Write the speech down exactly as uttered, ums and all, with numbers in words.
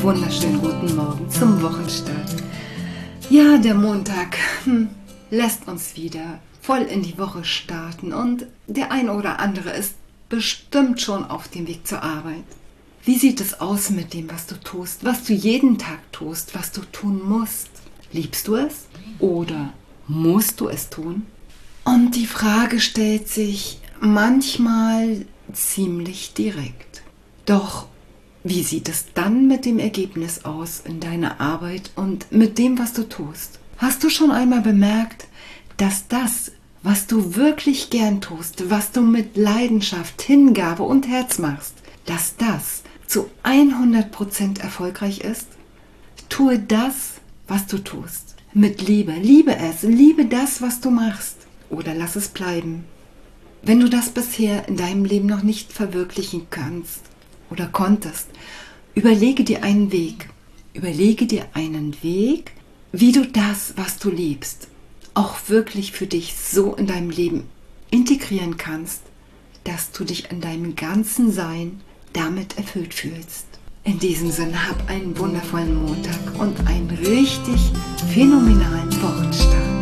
wunderschönen guten Morgen zum Wochenstart. Ja, der Montag hm, lässt uns wieder voll in die Woche starten und der ein oder andere ist bestimmt schon auf dem Weg zur Arbeit. Wie sieht es aus mit dem, was du tust, was du jeden Tag tust, was du tun musst? Liebst du es oder musst du es tun? Und die Frage stellt sich manchmal ziemlich direkt. Doch wie sieht es dann mit dem Ergebnis aus in deiner Arbeit und mit dem, was du tust? Hast du schon einmal bemerkt, dass das, was du wirklich gern tust, was du mit Leidenschaft, Hingabe und Herz machst, dass das zu hundert Prozent erfolgreich ist? Tue das, was du tust, mit Liebe. Liebe es, liebe das, was du machst, oder lass es bleiben. Wenn du das bisher in deinem Leben noch nicht verwirklichen kannst oder konntest, überlege dir einen Weg. Überlege dir einen Weg, wie du das, was du liebst, auch wirklich für dich so in deinem Leben integrieren kannst, dass du dich in deinem ganzen Sein damit erfüllt fühlst. In diesem Sinne, hab einen wundervollen Montag und einen richtig phänomenalen Wochenstart.